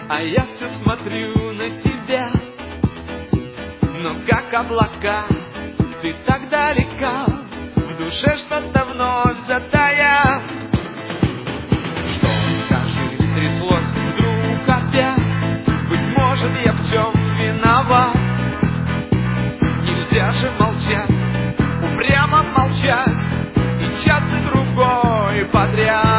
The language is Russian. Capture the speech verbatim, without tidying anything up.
А я все смотрю на тебя, но как облака ты так далека, в душе что-то вновь затая. Что, скажи, стряслось вдруг опять? Быть может, я в чем виноват? Нельзя же молчать, упрямо молчать, и час и другой подряд.